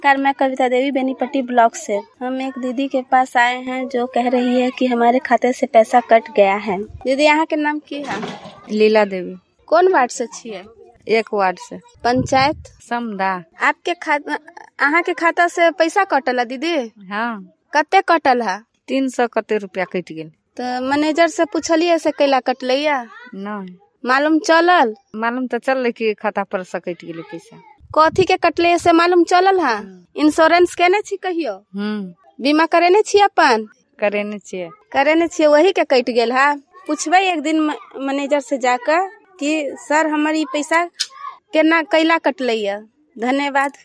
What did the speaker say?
Car मैं कविता देवी Benipatti block से। हम एक दीदी के पास आए हैं जो कह रही है कि हमारे खाते से पैसा कट गया है। दीदी यहाँ के नाम की है? लीला देवी। कौन वार्ड से छिए? 1 वार्ड से। पंचायत समदा। आपके अहाँ के खाता से पैसा कटल है दीदी? हाँ। कते कटल है? 300 कते रुपया कट गेल। तो मैनेजर से पूछलिए से कैला कटलैया? नहीं मालूम चलल? मालूम तो चल कि खाता पर से कट गेल पैसा। कथी के कटले से मालूम चलल है? इंश्योरेंस केने छी कहियो? बीमा करेने छी अपन? करेने छिए वही के कट गेल है। पूछबे एक दिन मैनेजर से जाकर कि सर हमारी पैसा केना कैला कटलैया। धन्यवाद।